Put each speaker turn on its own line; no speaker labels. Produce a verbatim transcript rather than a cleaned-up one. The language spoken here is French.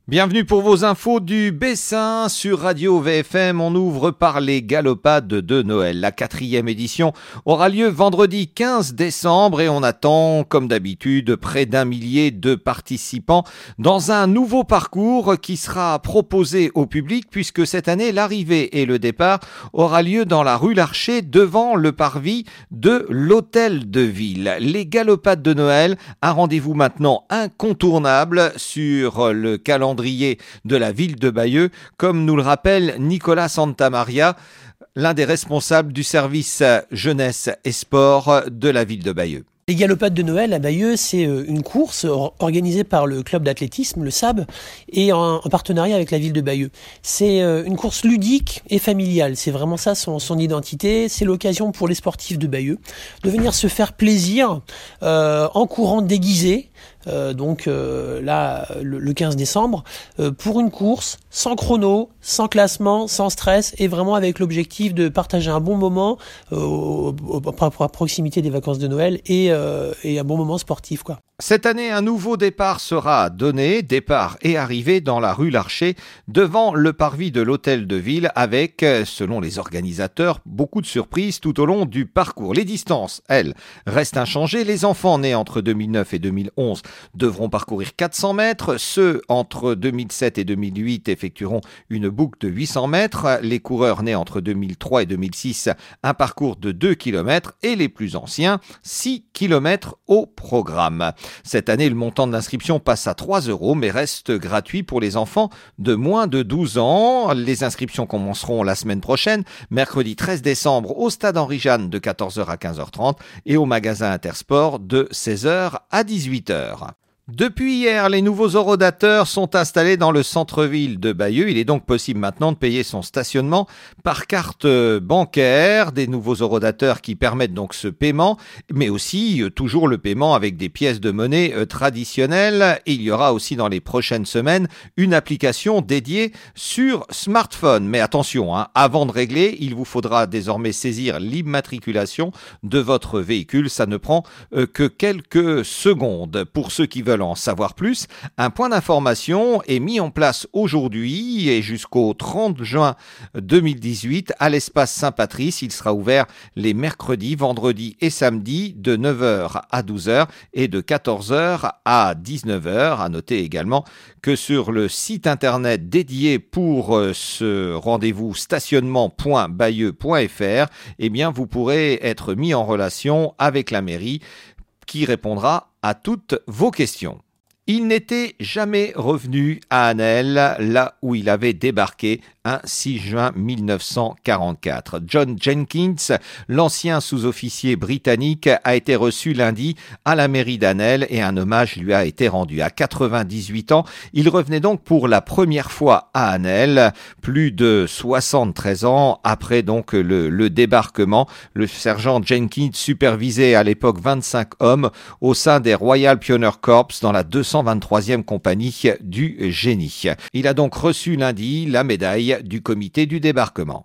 Bienvenue pour vos infos du Bessin sur Radio V F M. On ouvre par les galopades de Noël. La quatrième édition aura lieu vendredi quinze décembre et on attend, comme d'habitude, près d'un millier de participants dans un nouveau parcours qui sera proposé au public puisque cette année, l'arrivée et le départ aura lieu dans la rue Larcher devant le parvis de l'Hôtel de Ville. Les galopades de Noël, un rendez-vous maintenant incontournable sur le calendrier de la ville de Bayeux, comme nous le rappelle Nicolas Santamaria, l'un des responsables du service jeunesse et sport de la ville de Bayeux.
Les galopades de Noël à Bayeux, c'est une course organisée par le club d'athlétisme, le S A B, et en, en partenariat avec la ville de Bayeux. C'est une course ludique et familiale. C'est vraiment ça son, son identité. C'est l'occasion pour les sportifs de Bayeux de venir se faire plaisir euh, en courant déguisé. Euh, donc euh, là, le, le quinze décembre, euh, pour une course sans chrono, sans classement, sans stress, et vraiment avec l'objectif de partager un bon moment euh, au, au, à proximité des vacances de Noël et, euh, et un bon moment sportif, quoi.
Cette année, un nouveau départ sera donné, départ et arrivée dans la rue Larcher, devant le parvis de l'Hôtel de Ville, avec, selon les organisateurs, beaucoup de surprises tout au long du parcours. Les distances, elles, restent inchangées. Les enfants nés entre deux mille neuf et deux mille onze devront parcourir quatre cents mètres. Ceux entre deux mille sept et deux mille huit effectueront une boucle de huit cents mètres. Les coureurs nés entre deux mille trois et deux mille six, un parcours de deux kilomètres. Et les plus anciens, six kilomètres au programme. Cette année, le montant de l'inscription passe à trois euros, mais reste gratuit pour les enfants de moins de douze ans. Les inscriptions commenceront la semaine prochaine, mercredi treize décembre, au stade Henri-Jeanne de quatorze heures à quinze heures trente et au magasin Intersport de seize heures à dix-huit heures. Depuis hier, les nouveaux horodateurs sont installés dans le centre-ville de Bayeux. Il est donc possible maintenant de payer son stationnement par carte bancaire. Des nouveaux horodateurs qui permettent donc ce paiement, mais aussi euh, toujours le paiement avec des pièces de monnaie euh, traditionnelles. Et il y aura aussi dans les prochaines semaines une application dédiée sur smartphone. Mais attention, hein, avant de régler, il vous faudra désormais saisir l'immatriculation de votre véhicule. Ça ne prend euh, que quelques secondes. Pour ceux qui veulent en savoir plus, un point d'information est mis en place aujourd'hui et jusqu'au trente juin deux mille dix-huit à l'espace Saint-Patrice. Il sera ouvert les mercredis, vendredis et samedis de neuf heures à douze heures et de quatorze heures à dix-neuf heures. À noter également que sur le site internet dédié pour ce rendez-vous stationnement point bayeux point f r, eh bien vous pourrez être mis en relation avec la mairie qui répondra à toutes vos questions. Il n'était jamais revenu à Annel, là où il avait débarqué un six juin mille neuf cent quarante-quatre. John Jenkins, l'ancien sous-officier britannique, a été reçu lundi à la mairie d'Annel et un hommage lui a été rendu. À quatre-vingt-dix-huit ans, il revenait donc pour la première fois à Annel, plus de soixante-treize ans après donc le, le débarquement. Le sergent Jenkins supervisait à l'époque vingt-cinq hommes au sein des Royal Pioneer Corps dans la deux cent vingt-troisième compagnie du génie. Il a donc reçu lundi la médaille du comité du débarquement.